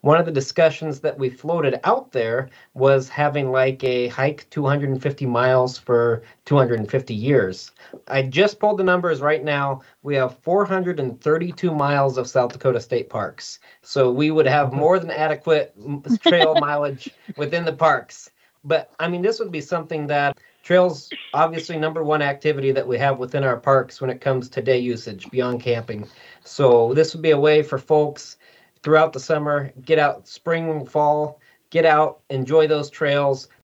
one of the discussions that we floated out there was having like a hike 250 miles for 250 years. I just pulled the numbers right now. We have 432 miles of South Dakota state parks. So we would have more than adequate trail mileage within the parks. But I mean, this would be something that trails, obviously, number one activity that we have within our parks when it comes to day usage beyond camping. So this would be a way for folks throughout the summer, get out spring, fall, get out, enjoy those trails.